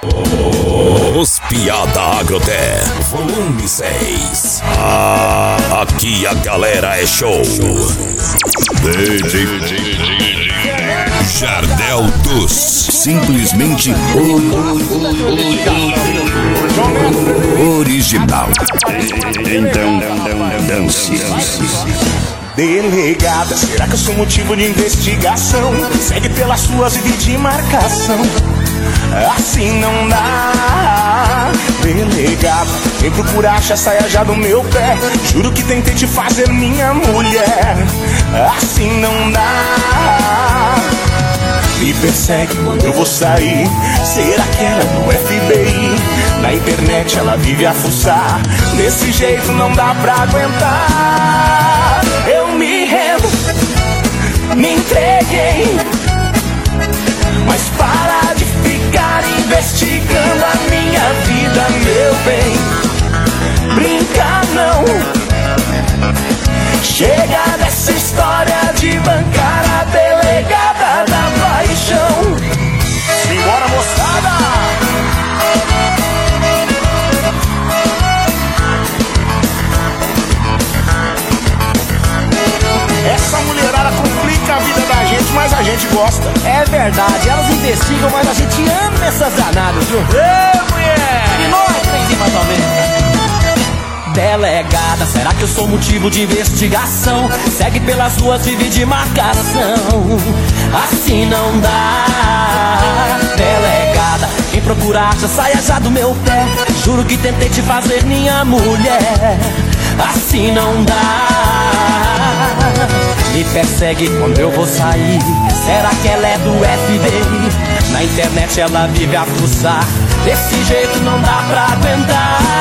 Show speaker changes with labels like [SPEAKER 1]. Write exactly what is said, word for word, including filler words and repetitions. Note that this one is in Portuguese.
[SPEAKER 1] Os Piada Agroté, volume seis. Ah, aqui a galera é show. D J Jardel dos simplesmente original. Então, dance.
[SPEAKER 2] Delegada, será que eu sou motivo de investigação? Segue pelas suas e de marcação. Assim não dá. Delegado, vem procurar, achar saia já do meu pé. Juro que tentei te fazer minha mulher. Assim não dá. Me persegue quando eu vou sair. Será que ela é do F B I? Na internet ela vive a fuçar. Desse jeito não dá pra aguentar. Eu me rendo, me entreguei. Mas para de ficar investigando a minha vida, meu bem. Brincar não. Chega dessa história de bancar a delegada da paixão. Simbora, moçada! Essa mulherada complica a vida da gente, mas a gente gosta.
[SPEAKER 3] É verdade, elas investigam, mas a gente ama essas danadas, viu?
[SPEAKER 2] Ê, mulher!
[SPEAKER 3] E nós, tem mais ou menos. Delegada, será que eu sou motivo de investigação? Segue pelas ruas, vive de marcação. Assim não dá. Delegada, quem procura acha, saia já do meu pé. Juro que tentei te fazer minha mulher. Assim não dá. Me persegue quando eu vou sair. Será que ela é do F B I? Na internet ela vive a fuçar. Desse jeito não dá pra aguentar.